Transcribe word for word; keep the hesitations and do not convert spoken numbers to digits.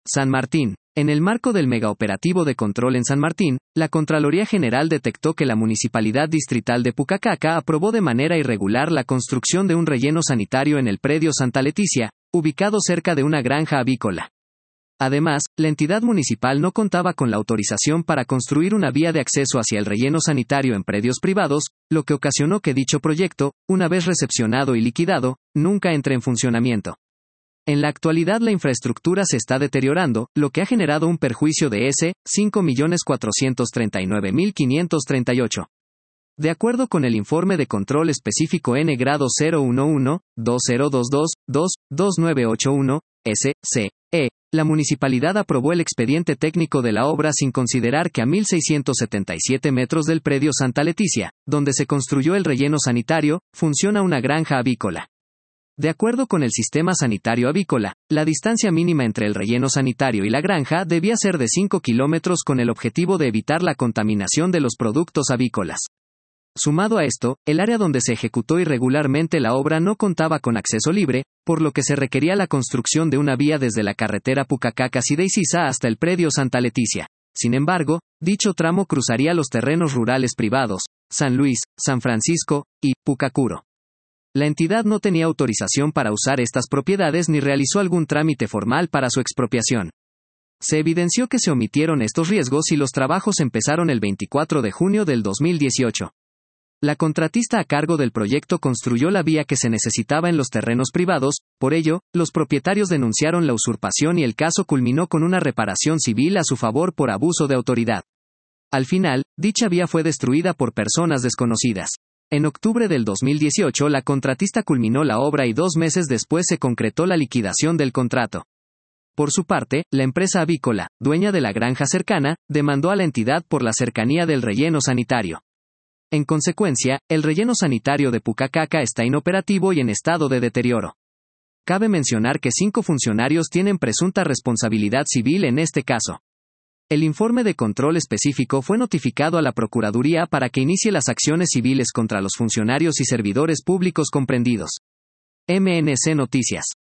San Martín. En el marco del megaoperativo de control en San Martín, la Contraloría General detectó que la Municipalidad Distrital de Pucacaca aprobó de manera irregular la construcción de un relleno sanitario en el predio Santa Leticia, ubicado cerca de una granja avícola. Además, la entidad municipal no contaba con la autorización para construir una vía de acceso hacia el relleno sanitario en predios privados, lo que ocasionó que dicho proyecto, una vez recepcionado y liquidado, nunca entre en funcionamiento. En la actualidad la infraestructura se está deteriorando, lo que ha generado un perjuicio de ese cinco millones cuatrocientos treinta y nueve mil quinientos treinta y ocho. De acuerdo con el informe de control específico N grado cero uno uno, dos cero dos dos, dos, dos nueve ocho uno, S C E, la municipalidad aprobó el expediente técnico de la obra sin considerar que a mil seiscientos setenta y siete metros del predio Santa Leticia, donde se construyó el relleno sanitario, funciona una granja avícola. De acuerdo con el sistema sanitario avícola, la distancia mínima entre el relleno sanitario y la granja debía ser de cinco kilómetros con el objetivo de evitar la contaminación de los productos avícolas. Sumado a esto, el área donde se ejecutó irregularmente la obra no contaba con acceso libre, por lo que se requería la construcción de una vía desde la carretera Pucacaca-Sideicisa hasta el predio Santa Leticia. Sin embargo, dicho tramo cruzaría los terrenos rurales privados, San Luis, San Francisco y Pucacuro. La entidad no tenía autorización para usar estas propiedades ni realizó algún trámite formal para su expropiación. Se evidenció que se omitieron estos riesgos y los trabajos empezaron el veinticuatro de junio del dos mil dieciocho. La contratista a cargo del proyecto construyó la vía que se necesitaba en los terrenos privados, por ello, los propietarios denunciaron la usurpación y el caso culminó con una reparación civil a su favor por abuso de autoridad. Al final, dicha vía fue destruida por personas desconocidas. En octubre del dos mil dieciocho la contratista culminó la obra y dos meses después se concretó la liquidación del contrato. Por su parte, la empresa avícola, dueña de la granja cercana, demandó a la entidad por la cercanía del relleno sanitario. En consecuencia, el relleno sanitario de Pucacaca está inoperativo y en estado de deterioro. Cabe mencionar que cinco funcionarios tienen presunta responsabilidad civil en este caso. El informe de control específico fue notificado a la Procuraduría para que inicie las acciones civiles contra los funcionarios y servidores públicos comprendidos. M N C Noticias.